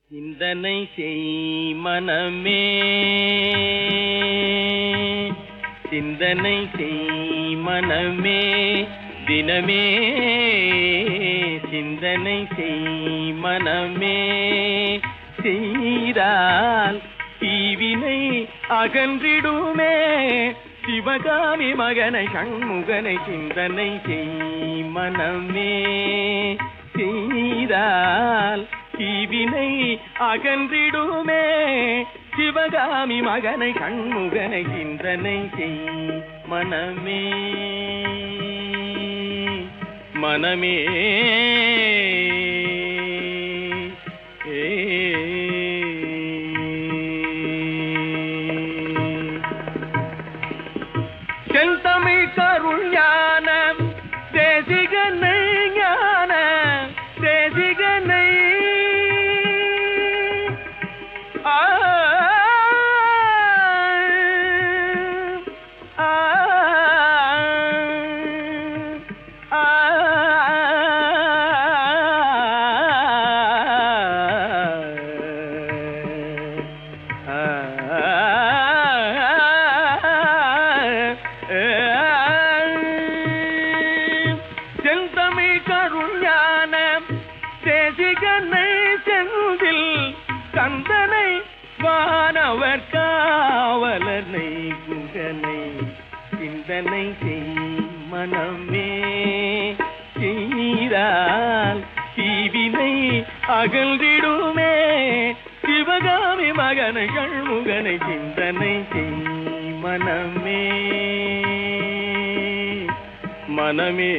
சிந்தனை செய் மனமே, சிந்தனை செய் மனமே, தினமே சிந்தனை செய் மனமே. செய்தால் தீவினை அகன்றிடுமே, சிவகாமி மகனை சண்முகனை சிந்தனை செய் மனமே. செய்தால் தீவினை அகன்றிடுமே, சிவகாமி மகனை சண்முகனை சிந்தனை செய் மனமே. மனமே செந்தமிழ் கருள் ஞான தேசிகனை, ஞான தேசிகனை செந்தமிழ் கருள் ஞான தேசிகனை, செந்தில் கந்தனை வானவர் காவலனை குகனை சிந்தனை செய் மனமே. செய்தால் தீவினை அகன்றிடுமே, சிவகாமி மகனை சண்முகனை சிந்தனை செய் மனமே. மனமே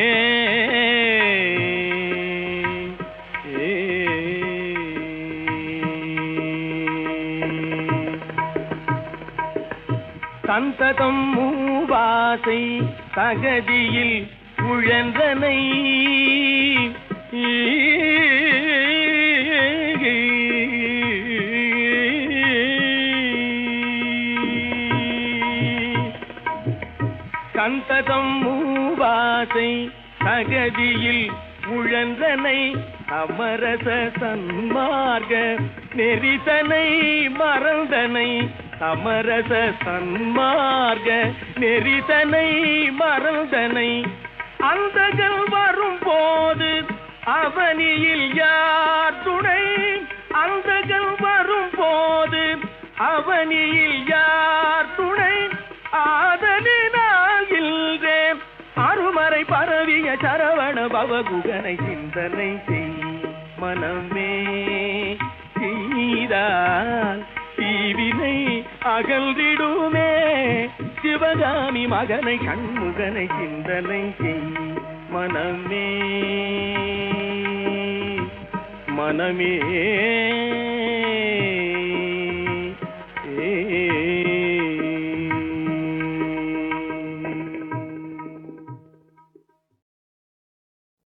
சந்ததம் மூவாசை தகதியில் உழன்றனை, சந்ததம் மூவாசை தகதியில் உழன்றனை, அமரச சன்மார்க்க நெறிதனை மறந்தனை, அமரச சன்மார்க்க நெறிதனை மறந்தனை. அந்தகள் வரும் போது அவனியில் யார் துணை, அந்தகள் வரும் போது அவனியில் யார் துணை. ஆதலினால் இல்றே அருமறை பரவிய சரவண பவகுகனை சிந்தனை செய் மனமே. செய்தால் தீவினை அகன்றிடுமே, சிவகாமி மகனை சண்முகனை சிந்தனை செய் மனமே. மனமே